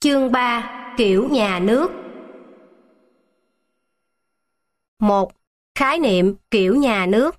Chương 3. Kiểu nhà nước. 1. Khái niệm kiểu nhà nước.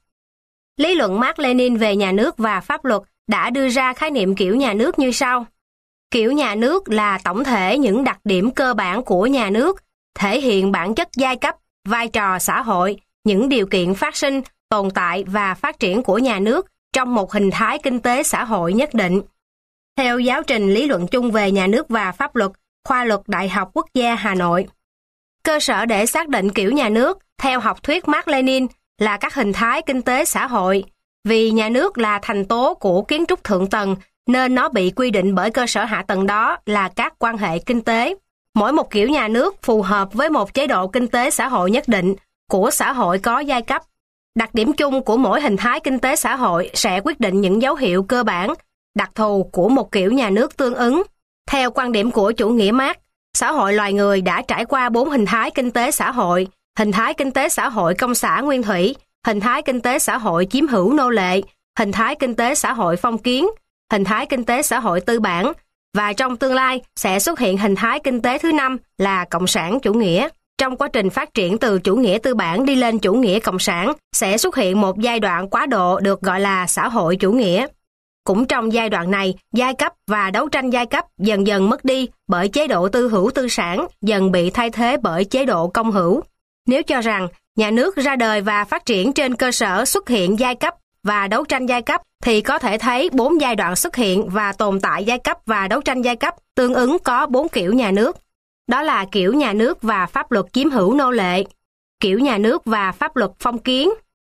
Lý luận Mác Lênin về nhà nước và pháp luật đã đưa ra khái niệm kiểu nhà nước như sau. Kiểu nhà nước là tổng thể những đặc điểm cơ bản của nhà nước, thể hiện bản chất giai cấp, vai trò xã hội, những điều kiện phát sinh, tồn tại và phát triển của nhà nước trong một hình thái kinh tế xã hội nhất định. Theo giáo trình lý luận chung về nhà nước và pháp luật, Khoa luật Đại học Quốc gia Hà Nội. Cơ sở để xác định kiểu nhà nước, theo học thuyết Mác Lênin, là các hình thái kinh tế xã hội. Vì nhà nước là thành tố của kiến trúc thượng tầng, nên nó bị quy định bởi cơ sở hạ tầng đó là các quan hệ kinh tế. Mỗi một kiểu nhà nước phù hợp với một chế độ kinh tế xã hội nhất định của xã hội có giai cấp. Đặc điểm chung của mỗi hình thái kinh tế xã hội sẽ quyết định những dấu hiệu cơ bản, đặc thù của một kiểu nhà nước tương ứng. Theo quan điểm của chủ nghĩa Mác, xã hội loài người đã trải qua 4 hình thái kinh tế xã hội: hình thái kinh tế xã hội công xã nguyên thủy, hình thái kinh tế xã hội chiếm hữu nô lệ, hình thái kinh tế xã hội phong kiến, hình thái kinh tế xã hội tư bản, và trong tương lai sẽ xuất hiện hình thái kinh tế thứ 5 là cộng sản chủ nghĩa. Trong quá trình phát triển từ chủ nghĩa tư bản đi lên chủ nghĩa cộng sản, sẽ xuất hiện một giai đoạn quá độ được gọi là xã hội chủ nghĩa. Cũng trong giai đoạn này, giai cấp và đấu tranh giai cấp dần dần mất đi bởi chế độ tư hữu tư sản dần bị thay thế bởi chế độ công hữu. Nếu cho rằng nhà nước ra đời và phát triển trên cơ sở xuất hiện giai cấp và đấu tranh giai cấp, thì có thể thấy 4 giai đoạn xuất hiện và tồn tại giai cấp và đấu tranh giai cấp tương ứng có 4 kiểu nhà nước. Đó là kiểu nhà nước và pháp luật chiếm hữu nô lệ, kiểu nhà nước và pháp luật phong kiến,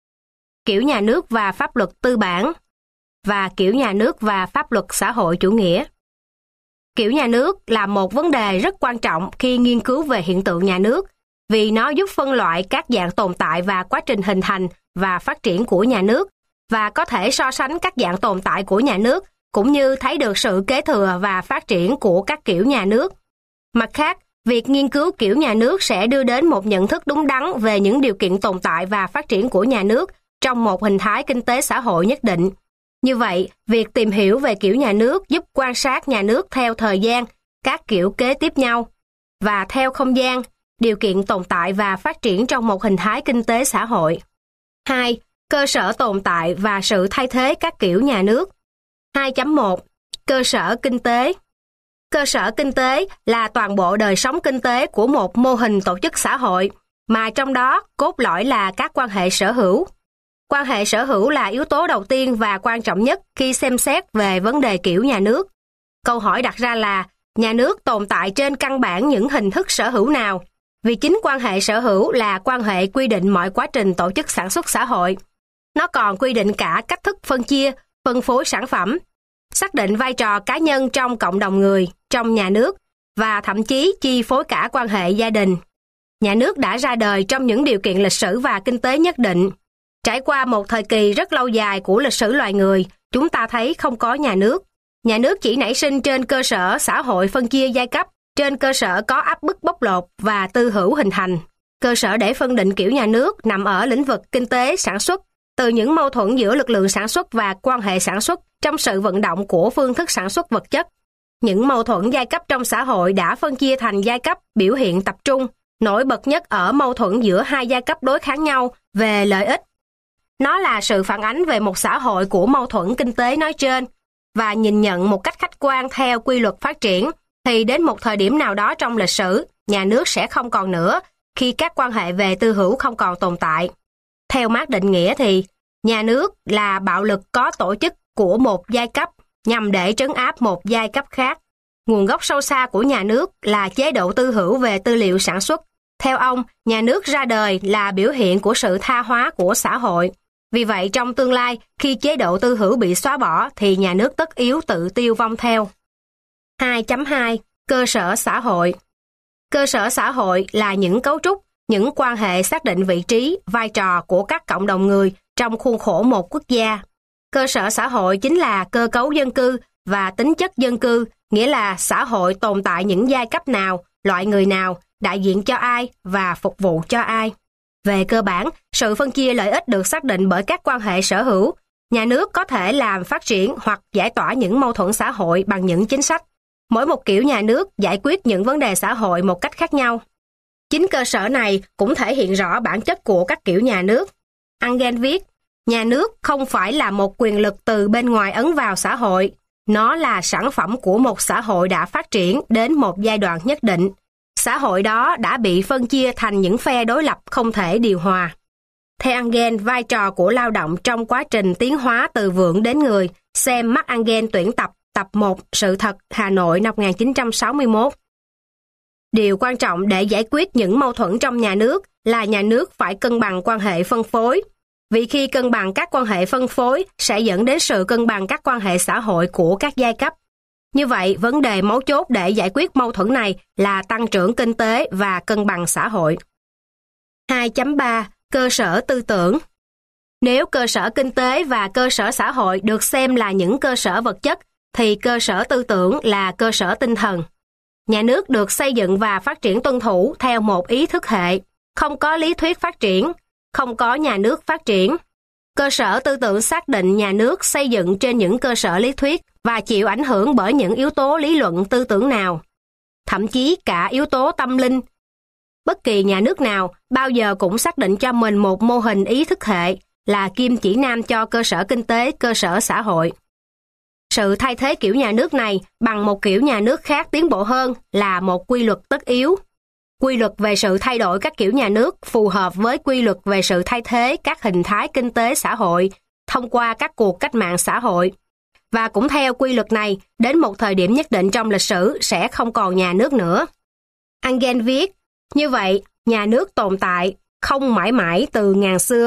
kiểu nhà nước và pháp luật tư bản, và kiểu nhà nước và pháp luật xã hội chủ nghĩa. Kiểu nhà nước là một vấn đề rất quan trọng khi nghiên cứu về hiện tượng nhà nước, vì nó giúp phân loại các dạng tồn tại và quá trình hình thành và phát triển của nhà nước, và có thể so sánh các dạng tồn tại của nhà nước, cũng như thấy được sự kế thừa và phát triển của các kiểu nhà nước. Mặt khác, việc nghiên cứu kiểu nhà nước sẽ đưa đến một nhận thức đúng đắn về những điều kiện tồn tại và phát triển của nhà nước trong một hình thái kinh tế xã hội nhất định. Như vậy, việc tìm hiểu về kiểu nhà nước giúp quan sát nhà nước theo thời gian, các kiểu kế tiếp nhau, và theo không gian, điều kiện tồn tại và phát triển trong một hình thái kinh tế xã hội. 2. Cơ sở tồn tại và sự thay thế các kiểu nhà nước. 2.1. Cơ sở kinh tế. Cơ sở kinh tế là toàn bộ đời sống kinh tế của một mô hình tổ chức xã hội, mà trong đó cốt lõi là các quan hệ sở hữu. Quan hệ sở hữu là yếu tố đầu tiên và quan trọng nhất khi xem xét về vấn đề kiểu nhà nước. Câu hỏi đặt ra là, nhà nước tồn tại trên căn bản những hình thức sở hữu nào? Vì chính quan hệ sở hữu là quan hệ quy định mọi quá trình tổ chức sản xuất xã hội. Nó còn quy định cả cách thức phân chia, phân phối sản phẩm, xác định vai trò cá nhân trong cộng đồng người, trong nhà nước, và thậm chí chi phối cả quan hệ gia đình. Nhà nước đã ra đời trong những điều kiện lịch sử và kinh tế nhất định. Trải qua một thời kỳ rất lâu dài của lịch sử loài người, chúng ta thấy không có nhà nước. Nhà nước chỉ nảy sinh trên cơ sở xã hội phân chia giai cấp, trên cơ sở có áp bức bóc lột và tư hữu hình thành. Cơ sở để phân định kiểu nhà nước nằm ở lĩnh vực kinh tế sản xuất, từ những mâu thuẫn giữa lực lượng sản xuất và quan hệ sản xuất trong sự vận động của phương thức sản xuất vật chất. Những mâu thuẫn giai cấp trong xã hội đã phân chia thành giai cấp biểu hiện tập trung, nổi bật nhất ở mâu thuẫn giữa hai giai cấp đối kháng nhau về lợi ích. Nó là sự phản ánh về một xã hội của mâu thuẫn kinh tế nói trên, và nhìn nhận một cách khách quan theo quy luật phát triển, thì đến một thời điểm nào đó trong lịch sử, nhà nước sẽ không còn nữa, khi các quan hệ về tư hữu không còn tồn tại. Theo Mác định nghĩa thì, nhà nước là bạo lực có tổ chức của một giai cấp nhằm để trấn áp một giai cấp khác. Nguồn gốc sâu xa của nhà nước là chế độ tư hữu về tư liệu sản xuất. Theo ông, nhà nước ra đời là biểu hiện của sự tha hóa của xã hội. Vì vậy, trong tương lai, khi chế độ tư hữu bị xóa bỏ, thì nhà nước tất yếu tự tiêu vong theo. 2.2. Cơ sở xã hội. Cơ sở xã hội là những cấu trúc, những quan hệ xác định vị trí, vai trò của các cộng đồng người trong khuôn khổ một quốc gia. Cơ sở xã hội chính là cơ cấu dân cư và tính chất dân cư, nghĩa là xã hội tồn tại những giai cấp nào, loại người nào, đại diện cho ai và phục vụ cho ai. Về cơ bản, sự phân chia lợi ích được xác định bởi các quan hệ sở hữu. Nhà nước có thể làm phát triển hoặc giải tỏa những mâu thuẫn xã hội bằng những chính sách. Mỗi một kiểu nhà nước giải quyết những vấn đề xã hội một cách khác nhau. Chính cơ sở này cũng thể hiện rõ bản chất của các kiểu nhà nước. Engel viết, nhà nước không phải là một quyền lực từ bên ngoài ấn vào xã hội. Nó là sản phẩm của một xã hội đã phát triển đến một giai đoạn nhất định. Xã hội đó đã bị phân chia thành những phe đối lập không thể điều hòa. Theo Engel, vai trò của lao động trong quá trình tiến hóa từ vượn đến người, xem Mark Engel tuyển tập, tập 1, Sự thật, Hà Nội năm 1961. Điều quan trọng để giải quyết những mâu thuẫn trong nhà nước là nhà nước phải cân bằng quan hệ phân phối. Vì khi cân bằng các quan hệ phân phối sẽ dẫn đến sự cân bằng các quan hệ xã hội của các giai cấp. Như vậy, vấn đề mấu chốt để giải quyết mâu thuẫn này là tăng trưởng kinh tế và cân bằng xã hội. 2.3. Cơ sở tư tưởng. Nếu cơ sở kinh tế và cơ sở xã hội được xem là những cơ sở vật chất, thì cơ sở tư tưởng là cơ sở tinh thần. Nhà nước được xây dựng và phát triển tuân thủ theo một ý thức hệ. Không có lý thuyết phát triển, không có nhà nước phát triển. Cơ sở tư tưởng xác định nhà nước xây dựng trên những cơ sở lý thuyết và chịu ảnh hưởng bởi những yếu tố lý luận tư tưởng nào. Thậm chí cả yếu tố tâm linh. Bất kỳ nhà nước nào bao giờ cũng xác định cho mình một mô hình ý thức hệ là kim chỉ nam cho cơ sở kinh tế, cơ sở xã hội. Sự thay thế kiểu nhà nước này bằng một kiểu nhà nước khác tiến bộ hơn là một quy luật tất yếu. Quy luật về sự thay đổi các kiểu nhà nước phù hợp với quy luật về sự thay thế các hình thái kinh tế xã hội thông qua các cuộc cách mạng xã hội. Và cũng theo quy luật này, đến một thời điểm nhất định trong lịch sử sẽ không còn nhà nước nữa. Engel viết, như vậy, nhà nước tồn tại không mãi mãi từ ngàn xưa.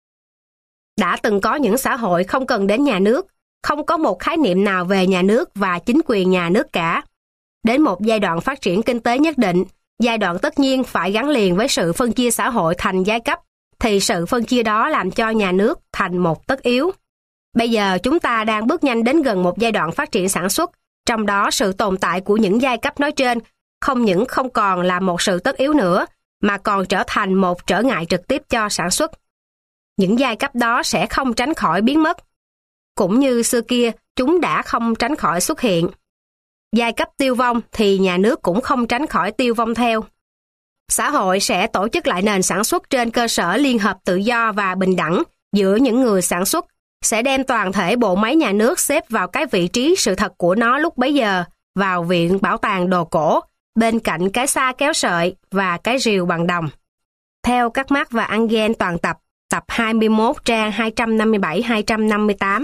Đã từng có những xã hội không cần đến nhà nước, không có một khái niệm nào về nhà nước và chính quyền nhà nước cả. Đến một giai đoạn phát triển kinh tế nhất định, giai đoạn tất nhiên phải gắn liền với sự phân chia xã hội thành giai cấp, thì sự phân chia đó làm cho nhà nước thành một tất yếu. Bây giờ chúng ta đang bước nhanh đến gần một giai đoạn phát triển sản xuất, trong đó sự tồn tại của những giai cấp nói trên không những không còn là một sự tất yếu nữa, mà còn trở thành một trở ngại trực tiếp cho sản xuất. Những giai cấp đó sẽ không tránh khỏi biến mất. Cũng như xưa kia, chúng đã không tránh khỏi xuất hiện. Giai cấp tiêu vong thì nhà nước cũng không tránh khỏi tiêu vong theo. Xã hội sẽ tổ chức lại nền sản xuất trên cơ sở liên hợp tự do và bình đẳng giữa những người sản xuất, sẽ đem toàn thể bộ máy nhà nước xếp vào cái vị trí sự thật của nó lúc bấy giờ, vào viện bảo tàng đồ cổ, bên cạnh cái xa kéo sợi và cái rìu bằng đồng. Theo các Marx và Engel toàn tập, tập 21 trang 257-258.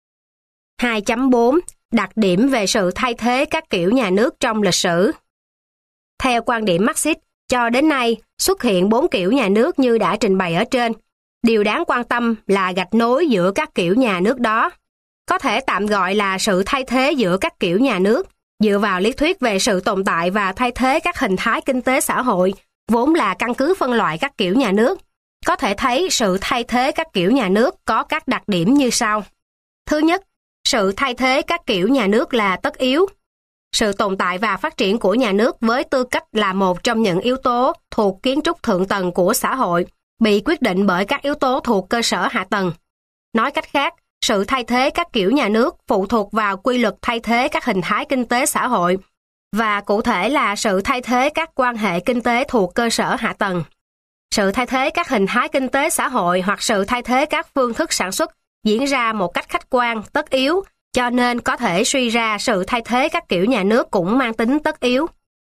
2.4. Đặc điểm về sự thay thế các kiểu nhà nước trong lịch sử. Theo quan điểm Marxist, cho đến nay xuất hiện 4 kiểu nhà nước như đã trình bày ở trên. Điều đáng quan tâm là gạch nối giữa các kiểu nhà nước đó. Có thể tạm gọi là sự thay thế giữa các kiểu nhà nước, dựa vào lý thuyết về sự tồn tại và thay thế các hình thái kinh tế xã hội, vốn là căn cứ phân loại các kiểu nhà nước. Có thể thấy sự thay thế các kiểu nhà nước có các đặc điểm như sau. Thứ nhất, sự thay thế các kiểu nhà nước là tất yếu. Sự tồn tại và phát triển của nhà nước với tư cách là một trong những yếu tố thuộc kiến trúc thượng tầng của xã hội, bị quyết định bởi các yếu tố thuộc cơ sở hạ tầng. Nói cách khác, sự thay thế các kiểu nhà nước phụ thuộc vào quy luật thay thế các hình thái kinh tế xã hội, và cụ thể là sự thay thế các quan hệ kinh tế thuộc cơ sở hạ tầng. Sự thay thế các hình thái kinh tế xã hội hoặc sự thay thế các phương thức sản xuất diễn ra một cách khách quan, tất yếu, cho nên có thể suy ra sự thay thế các kiểu nhà nước cũng mang tính tất yếu.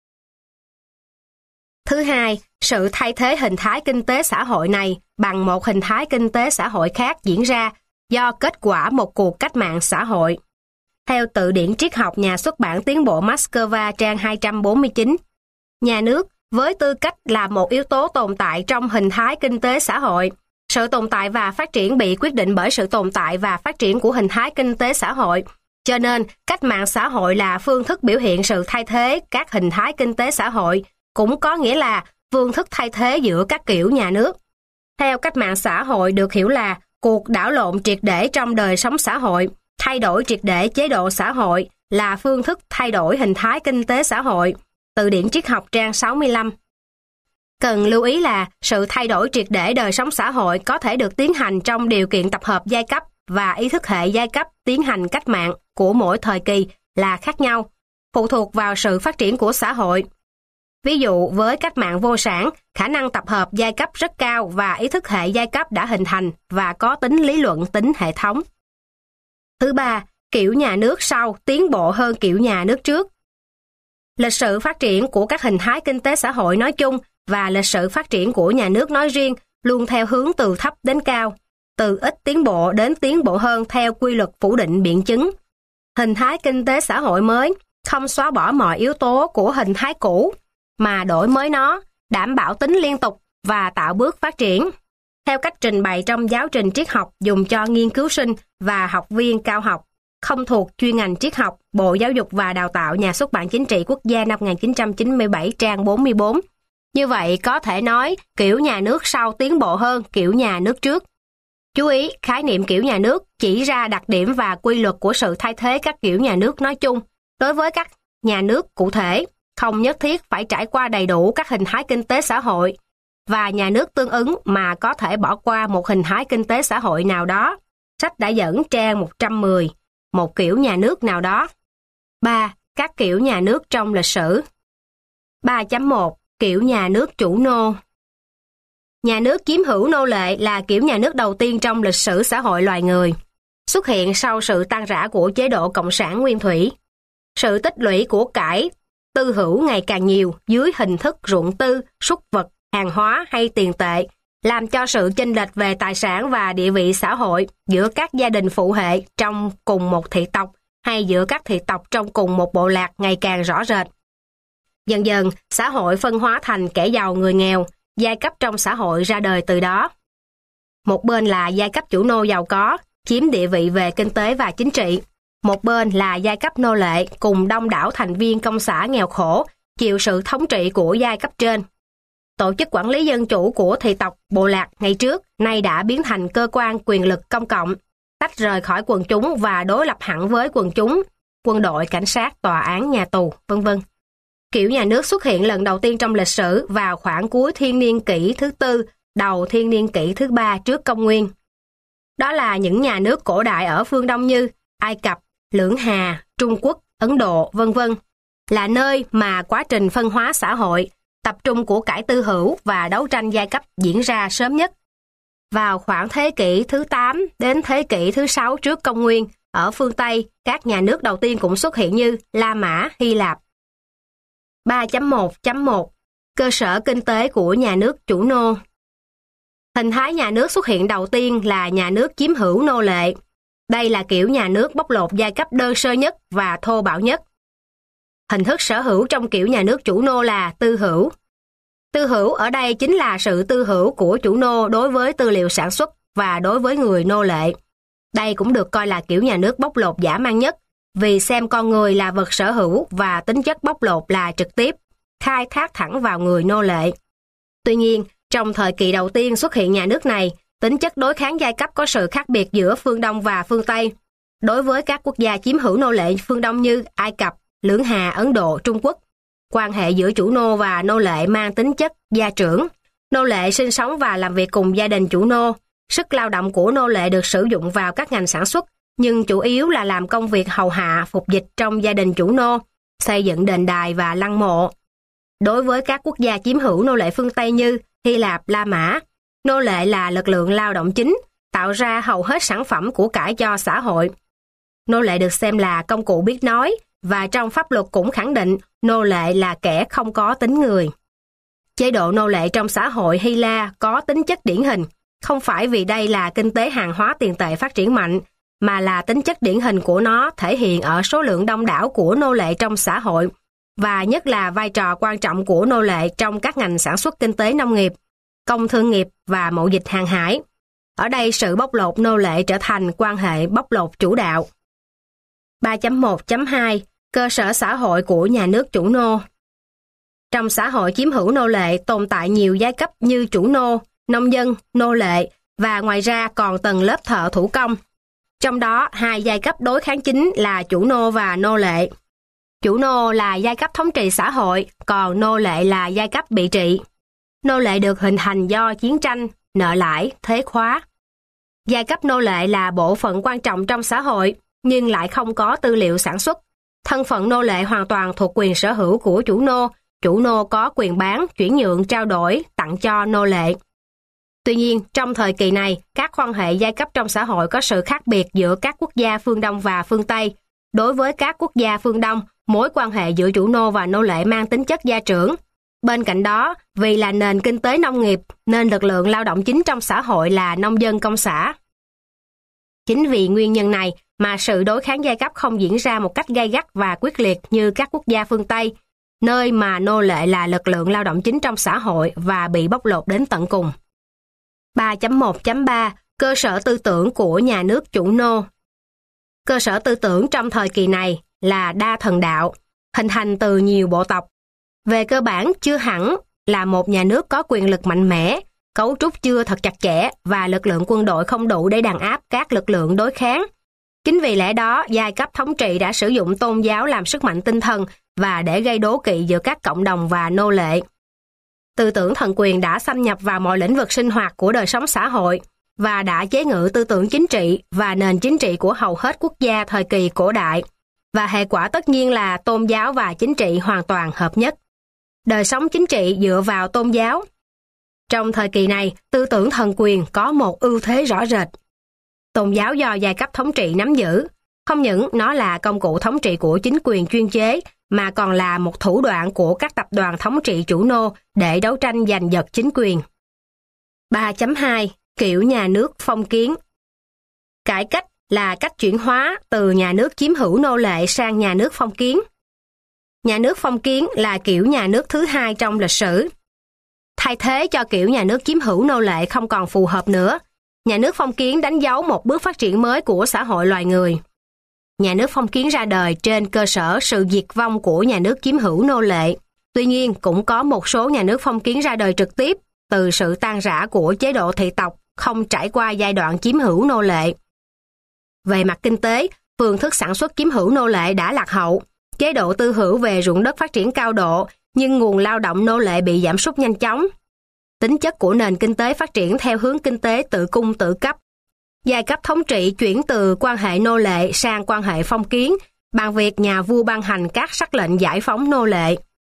Thứ hai, sự thay thế hình thái kinh tế xã hội này bằng một hình thái kinh tế xã hội khác diễn ra do kết quả một cuộc cách mạng xã hội. Theo từ điển triết học nhà xuất bản Tiến bộ Moscow trang 249, nhà nước với tư cách là một yếu tố tồn tại trong hình thái kinh tế xã hội. Sự tồn tại và phát triển bị quyết định bởi sự tồn tại và phát triển của hình thái kinh tế xã hội. Cho nên, cách mạng xã hội là phương thức biểu hiện sự thay thế các hình thái kinh tế xã hội, cũng có nghĩa là phương thức thay thế giữa các kiểu nhà nước. Theo cách mạng xã hội được hiểu là cuộc đảo lộn triệt để trong đời sống xã hội, thay đổi triệt để chế độ xã hội là phương thức thay đổi hình thái kinh tế xã hội. Từ điển triết học trang 65. Cần lưu ý là sự thay đổi triệt để đời sống xã hội có thể được tiến hành trong điều kiện tập hợp giai cấp và ý thức hệ giai cấp tiến hành cách mạng của mỗi thời kỳ là khác nhau. phụ thuộc vào sự phát triển của xã hội. Ví dụ, với cách mạng vô sản, khả năng tập hợp giai cấp rất cao và ý thức hệ giai cấp đã hình thành và có tính lý luận, tính hệ thống. Thứ ba, kiểu nhà nước sau tiến bộ hơn kiểu nhà nước trước. Lịch sử phát triển của các hình thái kinh tế xã hội nói chung và lịch sử phát triển của nhà nước nói riêng luôn theo hướng từ thấp đến cao, từ ít tiến bộ đến tiến bộ hơn theo quy luật phủ định biện chứng. Hình thái kinh tế xã hội mới không xóa bỏ mọi yếu tố của hình thái cũ, mà đổi mới nó, đảm bảo tính liên tục và tạo bước phát triển. Theo cách trình bày trong giáo trình triết học dùng cho nghiên cứu sinh và học viên cao học, không thuộc chuyên ngành triết học, Bộ Giáo dục và Đào tạo, Nhà xuất bản Chính trị Quốc gia năm 1997, trang 44. Như vậy, có thể nói kiểu nhà nước sau tiến bộ hơn kiểu nhà nước trước. Chú ý, khái niệm kiểu nhà nước chỉ ra đặc điểm và quy luật của sự thay thế các kiểu nhà nước nói chung. Đối với các nhà nước cụ thể, không nhất thiết phải trải qua đầy đủ các hình thái kinh tế xã hội, và nhà nước tương ứng mà có thể bỏ qua một hình thái kinh tế xã hội nào đó. Sách đã dẫn trang 110, một kiểu nhà nước nào đó. 3. Các kiểu nhà nước trong lịch sử. 3.1 Kiểu nhà nước chủ nô. Nhà nước chiếm hữu nô lệ là kiểu nhà nước đầu tiên trong lịch sử xã hội loài người, xuất hiện sau sự tan rã của chế độ cộng sản nguyên thủy. Sự tích lũy của cải tư hữu ngày càng nhiều dưới hình thức ruộng tư, súc vật, hàng hóa hay tiền tệ, làm cho sự chênh lệch về tài sản và địa vị xã hội giữa các gia đình phụ hệ trong cùng một thị tộc hay giữa các thị tộc trong cùng một bộ lạc ngày càng rõ rệt. Dần dần, xã hội phân hóa thành kẻ giàu người nghèo, giai cấp trong xã hội ra đời từ đó. Một bên là giai cấp chủ nô giàu có, chiếm địa vị về kinh tế và chính trị. Một bên là giai cấp nô lệ cùng đông đảo thành viên công xã nghèo khổ, chịu sự thống trị của giai cấp trên. Tổ chức quản lý dân chủ của thị tộc, bộ lạc ngày trước, nay đã biến thành cơ quan quyền lực công cộng, tách rời khỏi quần chúng và đối lập hẳn với quần chúng, quân đội, cảnh sát, tòa án, nhà tù, v.v. Kiểu nhà nước xuất hiện lần đầu tiên trong lịch sử vào khoảng cuối thiên niên kỷ thứ tư, đầu thiên niên kỷ thứ ba trước công nguyên. Đó là những nhà nước cổ đại ở phương Đông như Ai Cập, Lưỡng Hà, Trung Quốc, Ấn Độ, v.v. là nơi mà quá trình phân hóa xã hội, tập trung của cải tư hữu và đấu tranh giai cấp diễn ra sớm nhất. Vào khoảng thế kỷ thứ 8 đến thế kỷ thứ 6 trước công nguyên, ở phương Tây, các nhà nước đầu tiên cũng xuất hiện như La Mã, Hy Lạp. 3.1.1 Cơ sở kinh tế của nhà nước chủ nô. Hình thái nhà nước xuất hiện đầu tiên là nhà nước chiếm hữu nô lệ. Đây là kiểu nhà nước bóc lột giai cấp đơn sơ nhất và thô bạo nhất. Hình thức sở hữu trong kiểu nhà nước chủ nô là tư hữu. Tư hữu ở đây chính là sự tư hữu của chủ nô đối với tư liệu sản xuất và đối với người nô lệ. Đây cũng được coi là kiểu nhà nước bóc lột dã man nhất, vì xem con người là vật sở hữu và tính chất bóc lột là trực tiếp, khai thác thẳng vào người nô lệ. Tuy nhiên, trong thời kỳ đầu tiên xuất hiện nhà nước này, tính chất đối kháng giai cấp có sự khác biệt giữa phương Đông và phương Tây. Đối với các quốc gia chiếm hữu nô lệ phương Đông như Ai Cập, Lưỡng Hà, Ấn Độ, Trung Quốc, quan hệ giữa chủ nô và nô lệ mang tính chất gia trưởng. Nô lệ sinh sống và làm việc cùng gia đình chủ nô. Sức lao động của nô lệ được sử dụng vào các ngành sản xuất, nhưng chủ yếu là làm công việc hầu hạ, phục dịch trong gia đình chủ nô, xây dựng đền đài và lăng mộ. Đối với các quốc gia chiếm hữu nô lệ phương Tây như Hy Lạp, La Mã, nô lệ là lực lượng lao động chính, tạo ra hầu hết sản phẩm của cải cho xã hội. Nô lệ được xem là công cụ biết nói, và trong pháp luật cũng khẳng định nô lệ là kẻ không có tính người. Chế độ nô lệ trong xã hội Hy La có tính chất điển hình, không phải vì đây là kinh tế hàng hóa tiền tệ phát triển mạnh, mà là tính chất điển hình của nó thể hiện ở số lượng đông đảo của nô lệ trong xã hội, và nhất là vai trò quan trọng của nô lệ trong các ngành sản xuất kinh tế nông nghiệp, công thương nghiệp và mậu dịch hàng hải. Ở đây sự bóc lột nô lệ trở thành quan hệ bóc lột chủ đạo. 3.1.2 Cơ sở xã hội của nhà nước chủ nô. Trong xã hội chiếm hữu nô lệ tồn tại nhiều giai cấp như chủ nô, nông dân, nô lệ và ngoài ra còn tầng lớp thợ thủ công. Trong đó, hai giai cấp đối kháng chính là chủ nô và nô lệ. Chủ nô là giai cấp thống trị xã hội, còn nô lệ là giai cấp bị trị. Nô lệ được hình thành do chiến tranh, nợ lãi, thuế khóa. Giai cấp nô lệ là bộ phận quan trọng trong xã hội, nhưng lại không có tư liệu sản xuất. Thân phận nô lệ hoàn toàn thuộc quyền sở hữu của chủ nô có quyền bán, chuyển nhượng, trao đổi, tặng cho nô lệ. Tuy nhiên, trong thời kỳ này, các quan hệ giai cấp trong xã hội có sự khác biệt giữa các quốc gia phương Đông và phương Tây. Đối với các quốc gia phương Đông, mối quan hệ giữa chủ nô và nô lệ mang tính chất gia trưởng. Bên cạnh đó, vì là nền kinh tế nông nghiệp, nên lực lượng lao động chính trong xã hội là nông dân công xã. Chính vì nguyên nhân này mà sự đối kháng giai cấp không diễn ra một cách gay gắt và quyết liệt như các quốc gia phương Tây, nơi mà nô lệ là lực lượng lao động chính trong xã hội và bị bóc lột đến tận cùng. 3.1.3 Cơ sở tư tưởng của nhà nước chủ nô. Cơ sở tư tưởng trong thời kỳ này là đa thần đạo, hình thành từ nhiều bộ tộc. Về cơ bản chưa hẳn là một nhà nước có quyền lực mạnh mẽ, cấu trúc chưa thật chặt chẽ và lực lượng quân đội không đủ để đàn áp các lực lượng đối kháng. Chính vì lẽ đó, giai cấp thống trị đã sử dụng tôn giáo làm sức mạnh tinh thần và để gây đố kỵ giữa các cộng đồng và nô lệ. Tư tưởng thần quyền đã xâm nhập vào mọi lĩnh vực sinh hoạt của đời sống xã hội và đã chế ngự tư tưởng chính trị và nền chính trị của hầu hết quốc gia thời kỳ cổ đại, và hệ quả tất nhiên là tôn giáo và chính trị hoàn toàn hợp nhất. Đời sống chính trị dựa vào tôn giáo. Trong thời kỳ này, tư tưởng thần quyền có một ưu thế rõ rệt. Tôn giáo do giai cấp thống trị nắm giữ, không những nó là công cụ thống trị của chính quyền chuyên chế, mà còn là một thủ đoạn của các tập đoàn thống trị chủ nô để đấu tranh giành giật chính quyền. 3.2 Kiểu nhà nước phong kiến. Cải cách là cách chuyển hóa từ nhà nước chiếm hữu nô lệ sang nhà nước phong kiến. Nhà nước phong kiến là kiểu nhà nước thứ hai trong lịch sử. Thay thế cho kiểu nhà nước chiếm hữu nô lệ không còn phù hợp nữa, nhà nước phong kiến đánh dấu một bước phát triển mới của xã hội loài người. Nhà nước phong kiến ra đời trên cơ sở sự diệt vong của nhà nước chiếm hữu nô lệ. Tuy nhiên, cũng có một số nhà nước phong kiến ra đời trực tiếp từ sự tan rã của chế độ thị tộc không trải qua giai đoạn chiếm hữu nô lệ. Về mặt kinh tế, phương thức sản xuất chiếm hữu nô lệ đã lạc hậu. Chế độ tư hữu về ruộng đất phát triển cao độ, nhưng nguồn lao động nô lệ bị giảm sút nhanh chóng. Tính chất của nền kinh tế phát triển theo hướng kinh tế tự cung tự cấp. Giai cấp thống trị chuyển từ quan hệ nô lệ sang quan hệ phong kiến bằng việc nhà vua ban hành các sắc lệnh giải phóng nô lệ.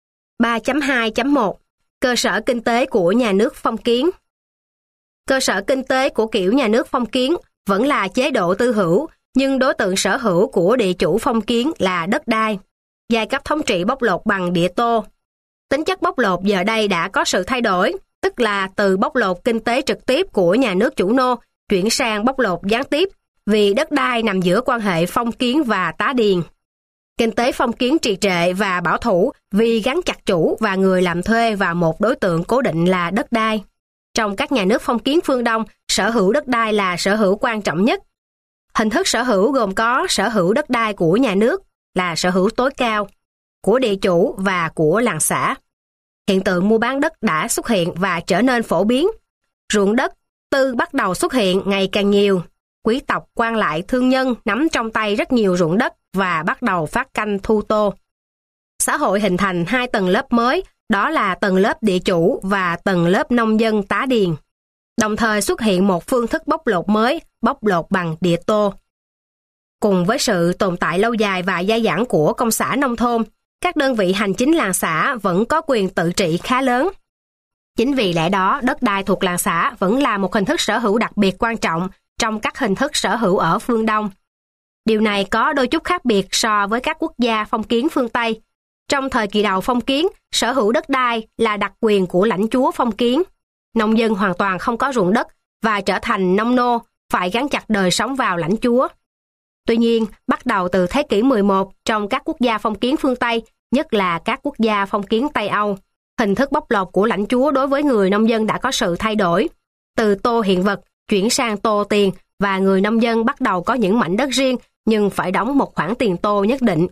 3.2.1 Cơ sở kinh tế của nhà nước phong kiến. Cơ sở kinh tế của kiểu nhà nước phong kiến vẫn là chế độ tư hữu, nhưng đối tượng sở hữu của địa chủ phong kiến là đất đai. Giai cấp thống trị bóc lột bằng địa tô. Tính chất bóc lột giờ đây đã có sự thay đổi, tức là từ bóc lột kinh tế trực tiếp của nhà nước chủ nô chuyển sang bóc lột gián tiếp, vì đất đai nằm giữa quan hệ phong kiến và tá điền. Kinh tế phong kiến trì trệ và bảo thủ vì gắn chặt chủ và người làm thuê vào một đối tượng cố định là đất đai. Trong các nhà nước phong kiến phương Đông, sở hữu đất đai là sở hữu quan trọng nhất. Hình thức sở hữu gồm có sở hữu đất đai của nhà nước là sở hữu tối cao, của địa chủ và của làng xã. Hiện tượng mua bán đất đã xuất hiện và trở nên phổ biến. Ruộng đất tư bắt đầu xuất hiện ngày càng nhiều. Quý tộc, quan lại, thương nhân nắm trong tay rất nhiều ruộng đất và bắt đầu phát canh thu tô. Xã hội hình thành hai tầng lớp mới, đó là tầng lớp địa chủ và tầng lớp nông dân tá điền. Đồng thời xuất hiện một phương thức bóc lột mới, bóc lột bằng địa tô. Cùng với sự tồn tại lâu dài và dai dẳng của công xã nông thôn, các đơn vị hành chính làng xã vẫn có quyền tự trị khá lớn. Chính vì lẽ đó, đất đai thuộc làng xã vẫn là một hình thức sở hữu đặc biệt quan trọng trong các hình thức sở hữu ở phương Đông. Điều này có đôi chút khác biệt so với các quốc gia phong kiến phương Tây. Trong thời kỳ đầu phong kiến, sở hữu đất đai là đặc quyền của lãnh chúa phong kiến. Nông dân hoàn toàn không có ruộng đất và trở thành nông nô, phải gắn chặt đời sống vào lãnh chúa. Tuy nhiên, bắt đầu từ thế kỷ 11, trong các quốc gia phong kiến phương Tây, nhất là các quốc gia phong kiến Tây Âu, hình thức bóc lột của lãnh chúa đối với người nông dân đã có sự thay đổi. Từ tô hiện vật chuyển sang tô tiền và người nông dân bắt đầu có những mảnh đất riêng nhưng phải đóng một khoản tiền tô nhất định.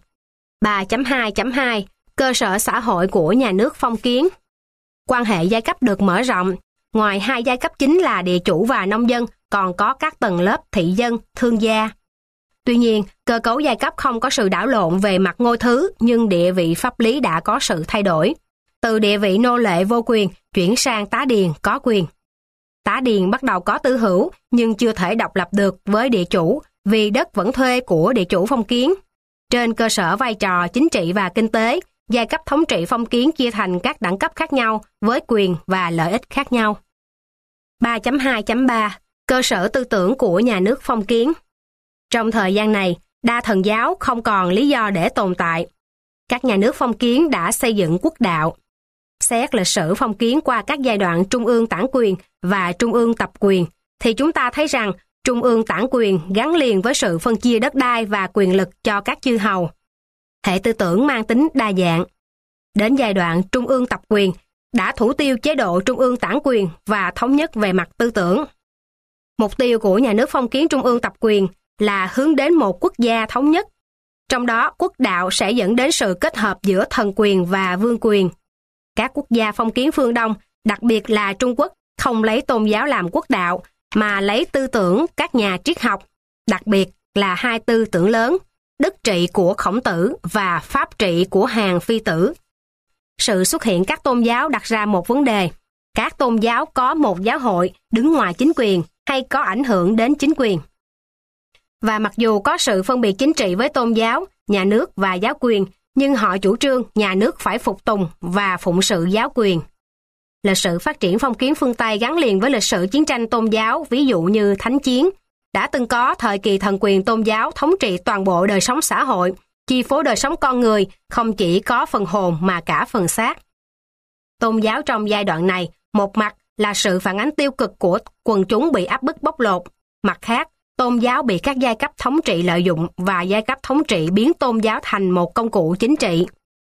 3.2.2 Cơ sở xã hội của nhà nước phong kiến. Quan hệ giai cấp được mở rộng. Ngoài hai giai cấp chính là địa chủ và nông dân, còn có các tầng lớp thị dân, thương gia. Tuy nhiên, cơ cấu giai cấp không có sự đảo lộn về mặt ngôi thứ, nhưng địa vị pháp lý đã có sự thay đổi. Từ địa vị nô lệ vô quyền chuyển sang tá điền có quyền. Tá điền bắt đầu có tư hữu nhưng chưa thể độc lập được với địa chủ vì đất vẫn thuê của địa chủ phong kiến. Trên cơ sở vai trò chính trị và kinh tế, giai cấp thống trị phong kiến chia thành các đẳng cấp khác nhau với quyền và lợi ích khác nhau. 3.2.3 Cơ sở tư tưởng của nhà nước phong kiến. Trong thời gian này, đa thần giáo không còn lý do để tồn tại. Các nhà nước phong kiến đã xây dựng quốc đạo. Xét lịch sử phong kiến qua các giai đoạn trung ương tản quyền và trung ương tập quyền, thì chúng ta thấy rằng trung ương tản quyền gắn liền với sự phân chia đất đai và quyền lực cho các chư hầu. Hệ tư tưởng mang tính đa dạng. Đến giai đoạn trung ương tập quyền, đã thủ tiêu chế độ trung ương tản quyền và thống nhất về mặt tư tưởng. Mục tiêu của nhà nước phong kiến trung ương tập quyền là hướng đến một quốc gia thống nhất. Trong đó, quốc đạo sẽ dẫn đến sự kết hợp giữa thần quyền và vương quyền. Các quốc gia phong kiến phương Đông, đặc biệt là Trung Quốc, không lấy tôn giáo làm quốc đạo, mà lấy tư tưởng các nhà triết học, đặc biệt là hai tư tưởng lớn, đức trị của Khổng Tử và pháp trị của Hàn Phi Tử. Sự xuất hiện các tôn giáo đặt ra một vấn đề: các tôn giáo có một giáo hội đứng ngoài chính quyền hay có ảnh hưởng đến chính quyền? Và mặc dù có sự phân biệt chính trị với tôn giáo, nhà nước và giáo quyền, nhưng họ chủ trương nhà nước phải phục tùng và phụng sự giáo quyền. Lịch sử phát triển phong kiến phương Tây gắn liền với lịch sử chiến tranh tôn giáo, ví dụ như Thánh chiến. Đã từng có thời kỳ thần quyền tôn giáo thống trị toàn bộ đời sống xã hội, chi phối đời sống con người, không chỉ có phần hồn mà cả phần xác. Tôn giáo trong giai đoạn này, một mặt là sự phản ánh tiêu cực của quần chúng bị áp bức bóc lột, mặt khác, tôn giáo bị các giai cấp thống trị lợi dụng và giai cấp thống trị biến tôn giáo thành một công cụ chính trị.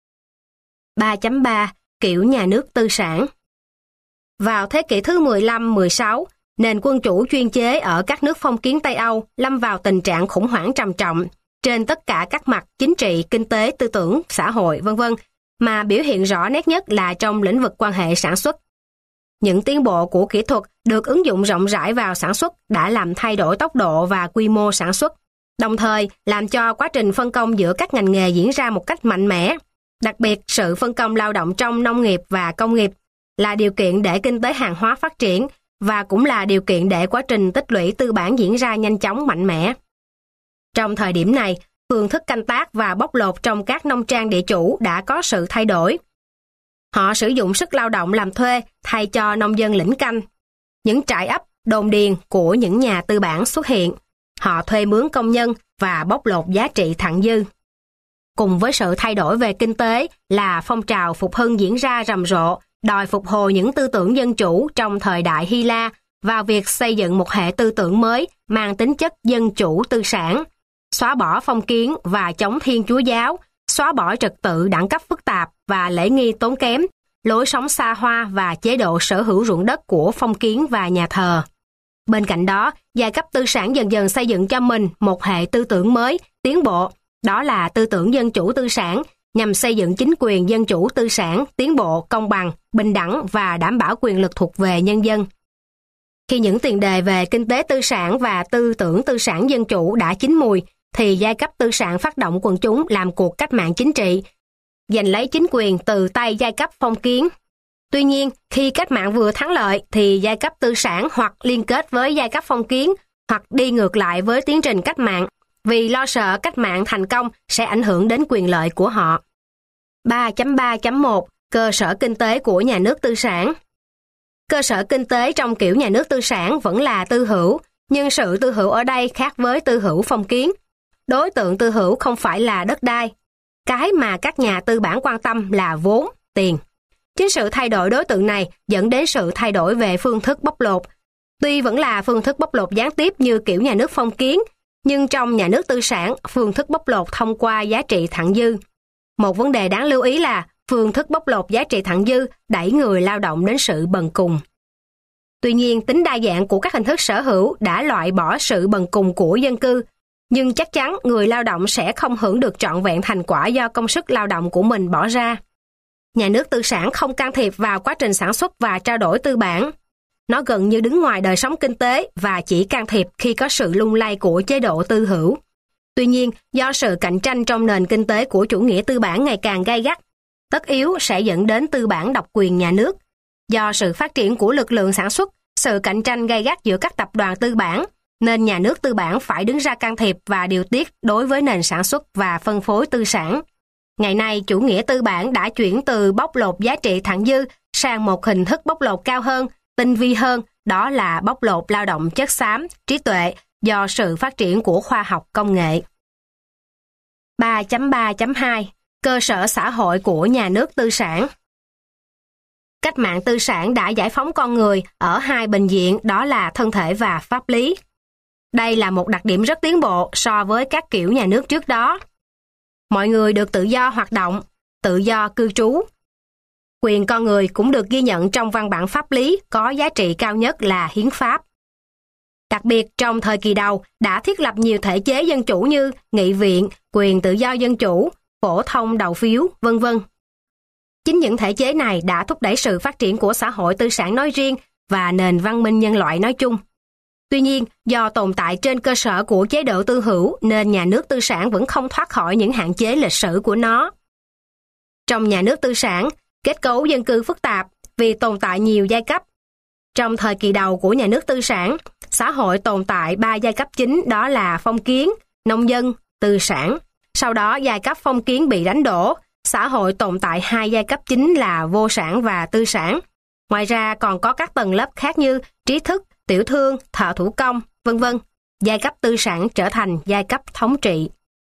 3.3 Kiểu nhà nước tư sản. Vào thế kỷ thứ 15-16, nền quân chủ chuyên chế ở các nước phong kiến Tây Âu lâm vào tình trạng khủng hoảng trầm trọng trên tất cả các mặt chính trị, kinh tế, tư tưởng, xã hội, v.v., mà biểu hiện rõ nét nhất là trong lĩnh vực quan hệ sản xuất. Những tiến bộ của kỹ thuật được ứng dụng rộng rãi vào sản xuất đã làm thay đổi tốc độ và quy mô sản xuất, đồng thời làm cho quá trình phân công giữa các ngành nghề diễn ra một cách mạnh mẽ. Đặc biệt, sự phân công lao động trong nông nghiệp và công nghiệp là điều kiện để kinh tế hàng hóa phát triển và cũng là điều kiện để quá trình tích lũy tư bản diễn ra nhanh chóng mạnh mẽ. Trong thời điểm này, phương thức canh tác và bóc lột trong các nông trang địa chủ đã có sự thay đổi. Họ sử dụng sức lao động làm thuê thay cho nông dân lĩnh canh. Những trại ấp, đồn điền của những nhà tư bản xuất hiện. Họ thuê mướn công nhân và bóc lột giá trị thặng dư. Cùng với sự thay đổi về kinh tế là phong trào phục hưng diễn ra rầm rộ, đòi phục hồi những tư tưởng dân chủ trong thời đại Hy La vào việc xây dựng một hệ tư tưởng mới mang tính chất dân chủ tư sản, xóa bỏ phong kiến và chống Thiên Chúa giáo, xóa bỏ trật tự đẳng cấp phức tạp và lễ nghi tốn kém, lối sống xa hoa và chế độ sở hữu ruộng đất của phong kiến và nhà thờ. Bên cạnh đó, giai cấp tư sản dần dần xây dựng cho mình một hệ tư tưởng mới, tiến bộ, đó là tư tưởng dân chủ tư sản, nhằm xây dựng chính quyền dân chủ tư sản, tiến bộ, công bằng, bình đẳng và đảm bảo quyền lực thuộc về nhân dân. Khi những tiền đề về kinh tế tư sản và tư tưởng tư sản dân chủ đã chín mùi, thì giai cấp tư sản phát động quần chúng làm cuộc cách mạng chính trị, giành lấy chính quyền từ tay giai cấp phong kiến. Tuy nhiên, khi cách mạng vừa thắng lợi thì giai cấp tư sản hoặc liên kết với giai cấp phong kiến hoặc đi ngược lại với tiến trình cách mạng, vì lo sợ cách mạng thành công sẽ ảnh hưởng đến quyền lợi của họ. 3.3.1 Cơ sở kinh tế của nhà nước tư sản. Cơ sở kinh tế trong kiểu nhà nước tư sản vẫn là tư hữu, nhưng sự tư hữu ở đây khác với tư hữu phong kiến. Đối tượng tư hữu không phải là đất đai. Cái mà các nhà tư bản quan tâm là vốn, tiền. Chính sự thay đổi đối tượng này dẫn đến sự thay đổi về phương thức bóc lột. Tuy vẫn là phương thức bóc lột gián tiếp như kiểu nhà nước phong kiến, nhưng trong nhà nước tư sản, phương thức bóc lột thông qua giá trị thặng dư. Một vấn đề đáng lưu ý là phương thức bóc lột giá trị thặng dư đẩy người lao động đến sự bần cùng. Tuy nhiên, tính đa dạng của các hình thức sở hữu đã loại bỏ sự bần cùng của dân cư, nhưng chắc chắn người lao động sẽ không hưởng được trọn vẹn thành quả do công sức lao động của mình bỏ ra. Nhà nước tư sản không can thiệp vào quá trình sản xuất và trao đổi tư bản. Nó gần như đứng ngoài đời sống kinh tế và chỉ can thiệp khi có sự lung lay của chế độ tư hữu. Tuy nhiên, do sự cạnh tranh trong nền kinh tế của chủ nghĩa tư bản ngày càng gay gắt, tất yếu sẽ dẫn đến tư bản độc quyền nhà nước. Do sự phát triển của lực lượng sản xuất, sự cạnh tranh gay gắt giữa các tập đoàn tư bản, nên nhà nước tư bản phải đứng ra can thiệp và điều tiết đối với nền sản xuất và phân phối tư sản. Ngày nay, chủ nghĩa tư bản đã chuyển từ bóc lột giá trị thặng dư sang một hình thức bóc lột cao hơn, tinh vi hơn, đó là bóc lột lao động chất xám, trí tuệ do sự phát triển của khoa học công nghệ. 3.3.2 Cơ sở xã hội của nhà nước tư sản. Cách mạng tư sản đã giải phóng con người ở hai bình diện, đó là thân thể và pháp lý. Đây là một đặc điểm rất tiến bộ so với các kiểu nhà nước trước đó. Mọi người được tự do hoạt động, tự do cư trú. Quyền con người cũng được ghi nhận trong văn bản pháp lý có giá trị cao nhất là hiến pháp. Đặc biệt trong thời kỳ đầu đã thiết lập nhiều thể chế dân chủ như nghị viện, quyền tự do dân chủ, phổ thông đầu phiếu, vân vân. Chính những thể chế này đã thúc đẩy sự phát triển của xã hội tư sản nói riêng và nền văn minh nhân loại nói chung. Tuy nhiên, do tồn tại trên cơ sở của chế độ tư hữu nên nhà nước tư sản vẫn không thoát khỏi những hạn chế lịch sử của nó. Trong nhà nước tư sản, kết cấu dân cư phức tạp vì tồn tại nhiều giai cấp. Trong thời kỳ đầu của nhà nước tư sản, xã hội tồn tại 3 giai cấp chính, đó là phong kiến, nông dân, tư sản. Sau đó giai cấp phong kiến bị đánh đổ, xã hội tồn tại 2 giai cấp chính là vô sản và tư sản. Ngoài ra còn có các tầng lớp khác như trí thức, tiểu thương, thợ thủ công, vân vân. Giai cấp tư sản trở thành giai cấp thống trị.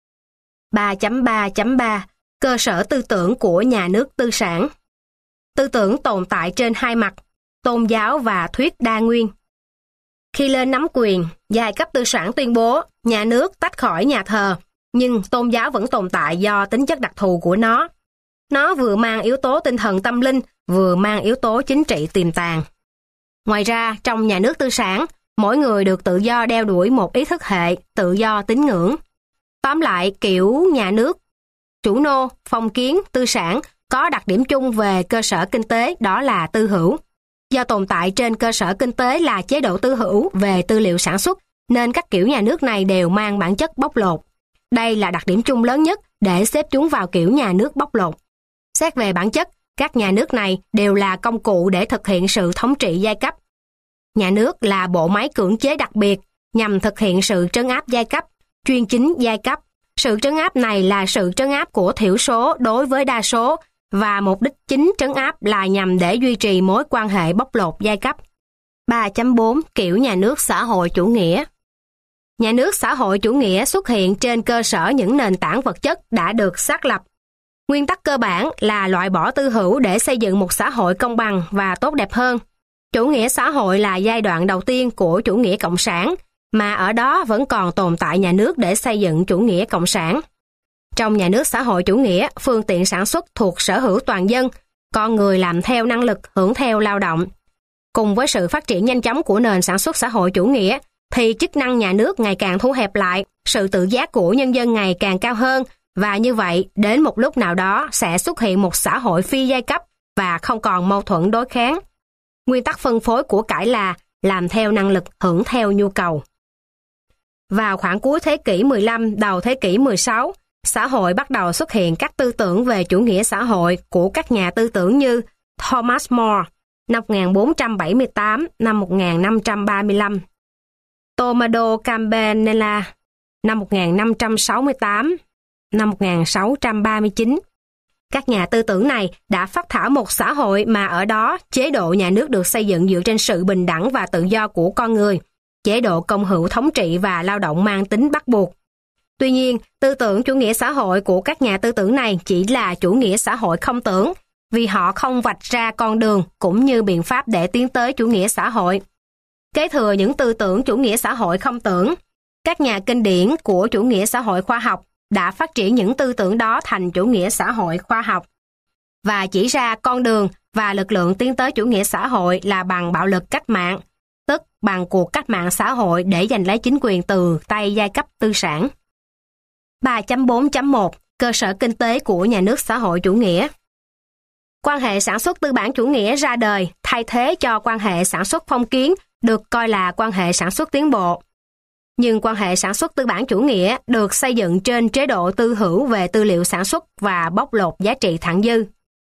3.3.3 Cơ sở tư tưởng của nhà nước tư sản. Tư tưởng tồn tại trên hai mặt, tôn giáo và thuyết đa nguyên. Khi lên nắm quyền, giai cấp tư sản tuyên bố nhà nước tách khỏi nhà thờ, nhưng tôn giáo vẫn tồn tại do tính chất đặc thù của nó. Nó vừa mang yếu tố tinh thần tâm linh, vừa mang yếu tố chính trị tiềm tàng. Ngoài ra, trong nhà nước tư sản, mỗi người được tự do đeo đuổi một ý thức hệ, tự do tín ngưỡng. Tóm lại, kiểu nhà nước chủ nô, phong kiến, tư sản có đặc điểm chung về cơ sở kinh tế, đó là tư hữu. Do tồn tại trên cơ sở kinh tế là chế độ tư hữu về tư liệu sản xuất, nên các kiểu nhà nước này đều mang bản chất bóc lột. Đây là đặc điểm chung lớn nhất để xếp chúng vào kiểu nhà nước bóc lột. Xét về bản chất, các nhà nước này đều là công cụ để thực hiện sự thống trị giai cấp. Nhà nước là bộ máy cưỡng chế đặc biệt nhằm thực hiện sự trấn áp giai cấp, chuyên chính giai cấp. Sự trấn áp này là sự trấn áp của thiểu số đối với đa số, và mục đích chính trấn áp là nhằm để duy trì mối quan hệ bóc lột giai cấp. 3.4 Kiểu nhà nước xã hội chủ nghĩa. Nhà nước xã hội chủ nghĩa xuất hiện trên cơ sở những nền tảng vật chất đã được xác lập. Nguyên tắc cơ bản là loại bỏ tư hữu để xây dựng một xã hội công bằng và tốt đẹp hơn. Chủ nghĩa xã hội là giai đoạn đầu tiên của chủ nghĩa cộng sản, mà ở đó vẫn còn tồn tại nhà nước để xây dựng chủ nghĩa cộng sản. Trong nhà nước xã hội chủ nghĩa, phương tiện sản xuất thuộc sở hữu toàn dân, con người làm theo năng lực, hưởng theo lao động. Cùng với sự phát triển nhanh chóng của nền sản xuất xã hội chủ nghĩa, thì chức năng nhà nước ngày càng thu hẹp lại, sự tự giác của nhân dân ngày càng cao hơn, và như vậy, đến một lúc nào đó sẽ xuất hiện một xã hội phi giai cấp và không còn mâu thuẫn đối kháng. Nguyên tắc phân phối của cải là làm theo năng lực, hưởng theo nhu cầu. Vào khoảng cuối thế kỷ 15, đầu thế kỷ 16, xã hội bắt đầu xuất hiện các tư tưởng về chủ nghĩa xã hội của các nhà tư tưởng như Thomas More, năm 1478, năm 1535, Tommaso Campanella, năm 1568, năm 1639. Các nhà tư tưởng này đã phác thảo một xã hội mà ở đó chế độ nhà nước được xây dựng dựa trên sự bình đẳng và tự do của con người, chế độ công hữu thống trị và lao động mang tính bắt buộc. Tuy nhiên, tư tưởng chủ nghĩa xã hội của các nhà tư tưởng này chỉ là chủ nghĩa xã hội không tưởng, vì họ không vạch ra con đường cũng như biện pháp để tiến tới chủ nghĩa xã hội. Kế thừa những tư tưởng chủ nghĩa xã hội không tưởng, các nhà kinh điển của chủ nghĩa xã hội khoa học đã phát triển những tư tưởng đó thành chủ nghĩa xã hội khoa học và chỉ ra con đường và lực lượng tiến tới chủ nghĩa xã hội là bằng bạo lực cách mạng, tức bằng cuộc cách mạng xã hội để giành lấy chính quyền từ tay giai cấp tư sản. 3.4.1 Cơ sở kinh tế của nhà nước xã hội chủ nghĩa. Quan hệ sản xuất tư bản chủ nghĩa ra đời thay thế cho quan hệ sản xuất phong kiến, được coi là quan hệ sản xuất tiến bộ. Nhưng quan hệ sản xuất tư bản chủ nghĩa được xây dựng trên chế độ tư hữu về tư liệu sản xuất và bóc lột giá trị thặng dư.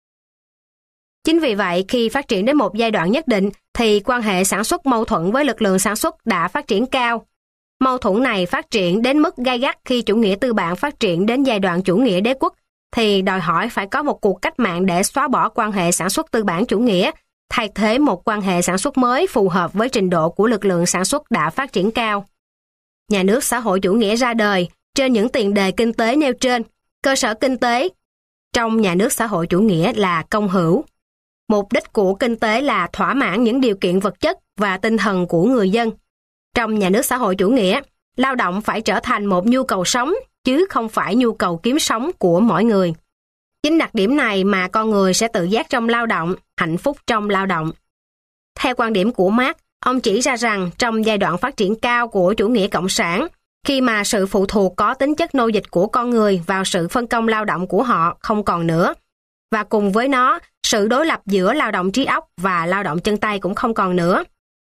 Chính vì vậy, khi phát triển đến một giai đoạn nhất định, thì quan hệ sản xuất mâu thuẫn với lực lượng sản xuất đã phát triển cao. Mâu thuẫn này phát triển đến mức gay gắt khi chủ nghĩa tư bản phát triển đến giai đoạn chủ nghĩa đế quốc, thì đòi hỏi phải có một cuộc cách mạng để xóa bỏ quan hệ sản xuất tư bản chủ nghĩa, thay thế một quan hệ sản xuất mới phù hợp với trình độ của lực lượng sản xuất đã phát triển cao. Nhà nước xã hội chủ nghĩa ra đời trên những tiền đề kinh tế nêu trên. Cơ sở kinh tế trong nhà nước xã hội chủ nghĩa là công hữu. Mục đích của kinh tế là thỏa mãn những điều kiện vật chất và tinh thần của người dân. Trong nhà nước xã hội chủ nghĩa, lao động phải trở thành một nhu cầu sống, chứ không phải nhu cầu kiếm sống của mỗi người. Chính đặc điểm này mà con người sẽ tự giác trong lao động, hạnh phúc trong lao động. Theo quan điểm của Marx, ông chỉ ra rằng trong giai đoạn phát triển cao của chủ nghĩa cộng sản, khi mà sự phụ thuộc có tính chất nô dịch của con người vào sự phân công lao động của họ không còn nữa, và cùng với nó, sự đối lập giữa lao động trí óc và lao động chân tay cũng không còn nữa.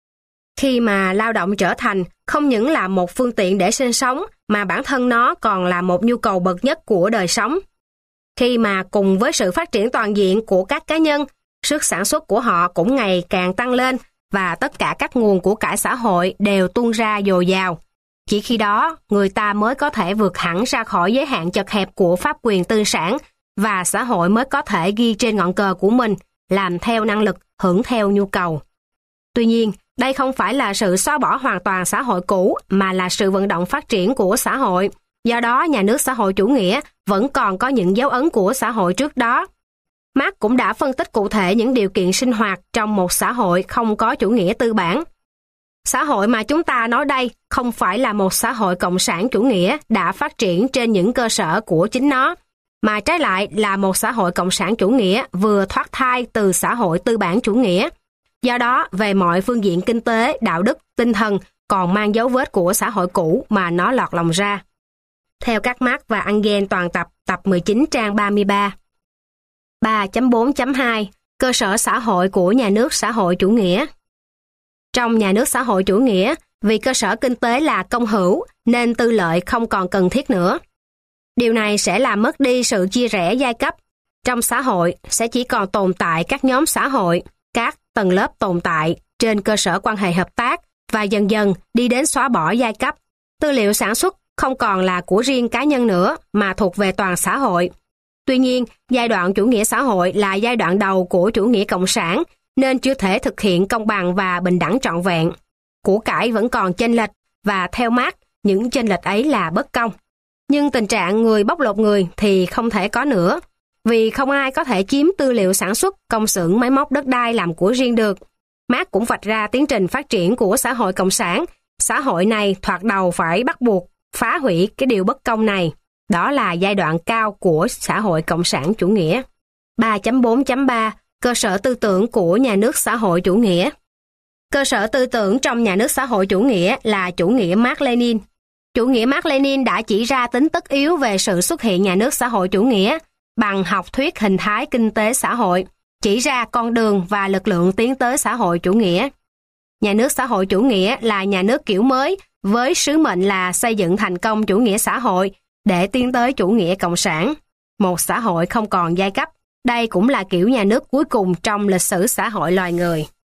Khi mà lao động trở thành không những là một phương tiện để sinh sống, mà bản thân nó còn là một nhu cầu bậc nhất của đời sống. Khi mà cùng với sự phát triển toàn diện của các cá nhân, sức sản xuất của họ cũng ngày càng tăng lên và tất cả các nguồn của cải xã hội đều tuôn ra dồi dào. Chỉ khi đó, người ta mới có thể vượt hẳn ra khỏi giới hạn chật hẹp của pháp quyền tư sản và xã hội mới có thể ghi trên ngọn cờ của mình, làm theo năng lực, hưởng theo nhu cầu. Tuy nhiên, đây không phải là sự xóa bỏ hoàn toàn xã hội cũ mà là sự vận động phát triển của xã hội. Do đó, nhà nước xã hội chủ nghĩa vẫn còn có những dấu ấn của xã hội trước đó. Marx cũng đã phân tích cụ thể những điều kiện sinh hoạt trong một xã hội không có chủ nghĩa tư bản. Xã hội mà chúng ta nói đây không phải là một xã hội cộng sản chủ nghĩa đã phát triển trên những cơ sở của chính nó, mà trái lại là một xã hội cộng sản chủ nghĩa vừa thoát thai từ xã hội tư bản chủ nghĩa. Do đó, về mọi phương diện kinh tế, đạo đức, tinh thần còn mang dấu vết của xã hội cũ mà nó lọt lòng ra. Theo các Marx và Engels toàn tập, tập 19 trang 33. 3.4.2 Cơ sở xã hội của nhà nước xã hội chủ nghĩa. Trong nhà nước xã hội chủ nghĩa, vì cơ sở kinh tế là công hữu nên tư lợi không còn cần thiết nữa. Điều này sẽ làm mất đi sự chia rẽ giai cấp. Trong xã hội sẽ chỉ còn tồn tại các nhóm xã hội, các tầng lớp tồn tại trên cơ sở quan hệ hợp tác và dần dần đi đến xóa bỏ giai cấp. Tư liệu sản xuất không còn là của riêng cá nhân nữa mà thuộc về toàn xã hội. Tuy nhiên, giai đoạn chủ nghĩa xã hội là giai đoạn đầu của chủ nghĩa cộng sản nên chưa thể thực hiện công bằng và bình đẳng trọn vẹn. Của cải vẫn còn chênh lệch và theo Marx, những chênh lệch ấy là bất công. Nhưng tình trạng người bóc lột người thì không thể có nữa, vì không ai có thể chiếm tư liệu sản xuất, công xưởng, máy móc, đất đai làm của riêng được. Marx cũng vạch ra tiến trình phát triển của xã hội cộng sản. Xã hội này thoạt đầu phải bắt buộc phá hủy cái điều bất công này. Đó là giai đoạn cao của xã hội cộng sản chủ nghĩa. 3.4.3 Cơ sở tư tưởng của nhà nước xã hội chủ nghĩa. Cơ sở tư tưởng trong nhà nước xã hội chủ nghĩa là chủ nghĩa Mác-Lênin. Chủ nghĩa Mác-Lênin đã chỉ ra tính tất yếu về sự xuất hiện nhà nước xã hội chủ nghĩa bằng học thuyết hình thái kinh tế xã hội, chỉ ra con đường và lực lượng tiến tới xã hội chủ nghĩa. Nhà nước xã hội chủ nghĩa là nhà nước kiểu mới với sứ mệnh là xây dựng thành công chủ nghĩa xã hội để tiến tới chủ nghĩa cộng sản, một xã hội không còn giai cấp. Đây cũng là kiểu nhà nước cuối cùng trong lịch sử xã hội loài người.